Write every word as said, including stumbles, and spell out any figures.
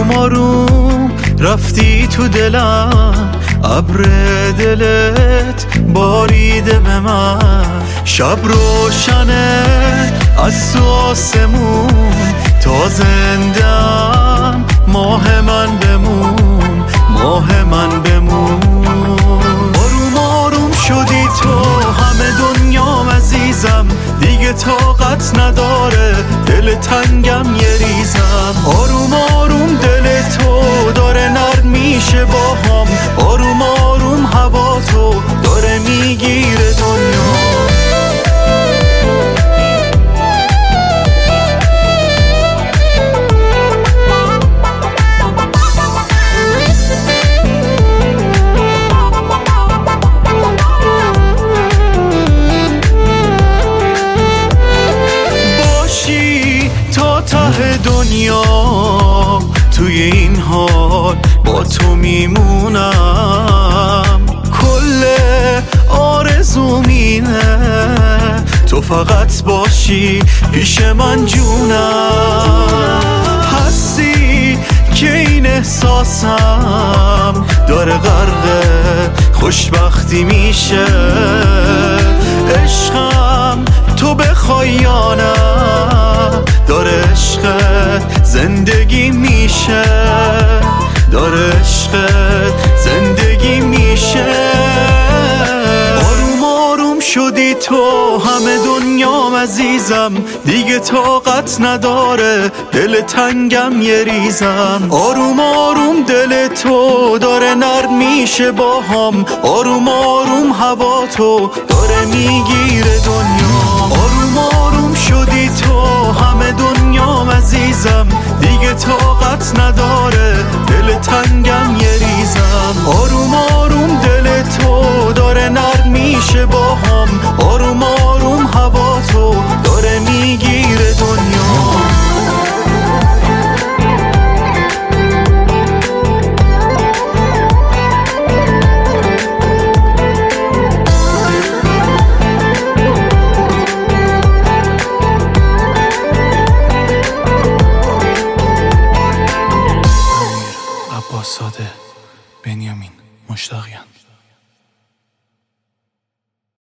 آروم آروم رفتی تو دلم، ابر دلت باریده به من. شب روشنه از تو آسمون، تا زندم ماه من بمون، ماه من بمون. آروم آروم شدی تو همه دنیام عزیزم، دیگه طاقت نداره دل تنگم یه ریزم. آروم آروم دل تو داره نرم میشه باهام، آروم آروم هوا تو داره میگیره دنیا. ته دنیا توی این حال با تو میمونم، کل آرزوم اینه تو فقط باشی پیش من جونم. هستی که این احساسم داره غرق خوشبختی میشه، عشقم تو بخوای یا نه داره عشقت زندگی میشه، داره عشقت زندگی میشه. آروم آروم شدی تو همه دنیام عزیزم، دیگه طاقت نداره دل تنگم یه ریزم. آروم آروم دل تو داره نرم میشه باهام، آروم آروم هوا تو داره میگیره